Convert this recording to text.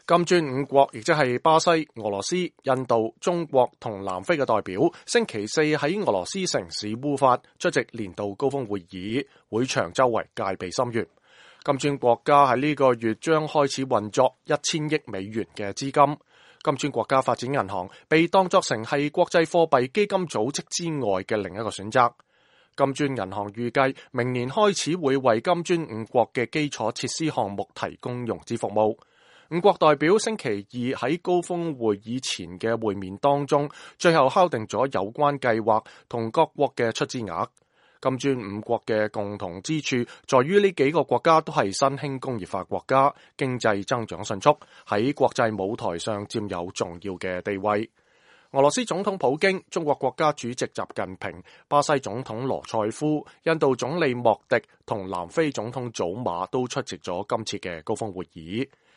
金磚五國，亦即係巴西、俄羅斯、印度、中國同南非嘅代表，星期四喺俄羅斯城市烏法出席年度高峰會議，會場周圍戒備森嚴。金磚國家喺呢個月將開始運作1000億美元嘅資金。金磚國家發展銀行被當作成係國際貨幣基金組織之外嘅另一個選擇。金磚銀行預計明年開始會為金磚五國嘅基礎設施項目提供融資服務。五國代表星期二喺高峰會議前嘅會面當中，最後敲定咗有關計劃同各國嘅出資額。金磚五國嘅共同之處在於呢幾個國家都係新興工業化國家，經濟增長迅速，喺國際舞台上佔有重要嘅地位。俄羅斯總統普京、中國國家主席習近平、巴西總統羅塞夫、印度總理莫迪同南非總統祖馬都出席咗今次嘅高峰會議。